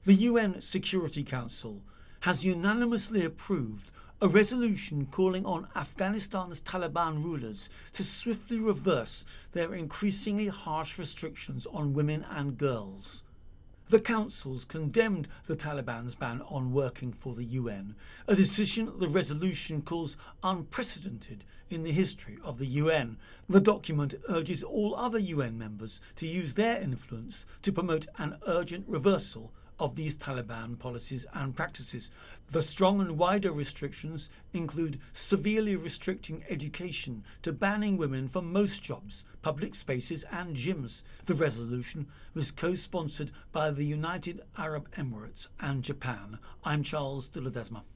The UN Security Council has unanimously approved a resolution calling on Afghanistan's Taliban rulers to swiftly reverse their increasingly harsh restrictions on women and girls. The councils condemned the Taliban's ban on working for the UN, a decision the resolution calls unprecedented in the history of the UN. The document urges all other UN members to use their influence to promote an urgent reversal of these Taliban policies and practices. The strong and wider restrictions include severely restricting education to banning women from most jobs, public spaces and gyms. The resolution was co-sponsored by the United Arab Emirates and Japan. I'm Charles de Ledesma.